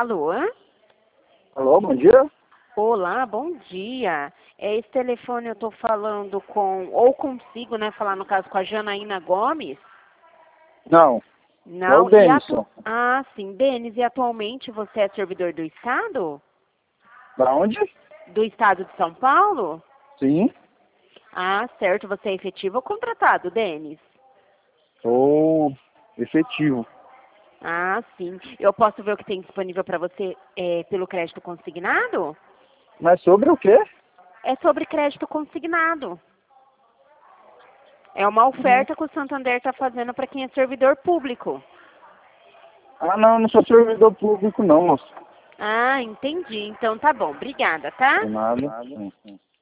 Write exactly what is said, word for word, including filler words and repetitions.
Alô? Alô, bom dia? Olá, bom dia. É, esse telefone eu tô falando com, ou consigo, né, falar no caso com a Janaína Gomes? Não, é o Não, e atu... Denison. Ah, sim, Denis, e atualmente você é servidor do Estado? Da onde? Do Estado de São Paulo? Sim. Ah, certo, você é efetivo ou contratado, Denis? Sou efetivo. Ah, sim. Eu posso ver o que tem disponível para você é, pelo crédito consignado? Mas sobre o quê? É sobre crédito consignado. É uma Hum. oferta que o Santander está fazendo para quem é servidor público. Ah, não, não sou servidor público não, moço. Ah, entendi. Então tá bom. Obrigada, tá? De nada. Hum.